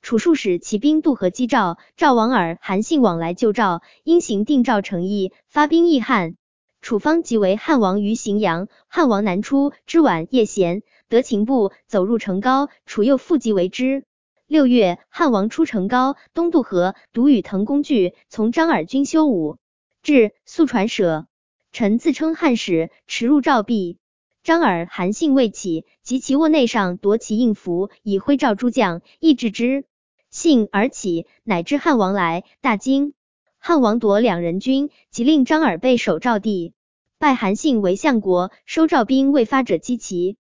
楚数使骑兵渡河击赵，赵王尔韩信往来救赵，因行定赵成邑，发兵议汉。楚方即为汉王于荥阳，汉王南出，之晚夜闲，得秦部，走入成皋，楚又复击为之。6月，汉王出成皋，东渡河，独与滕公惧，从张耳军修武。至，速传舍。臣自称汉使，驰入赵壁。张耳、韩信未起，及其卧内上夺其印符，以挥赵诸将，亦制之。信而起，乃知汉王来，大惊。汉王夺2人军，即令张耳备守赵地。拜韩信为相国，收赵兵未发者击齐。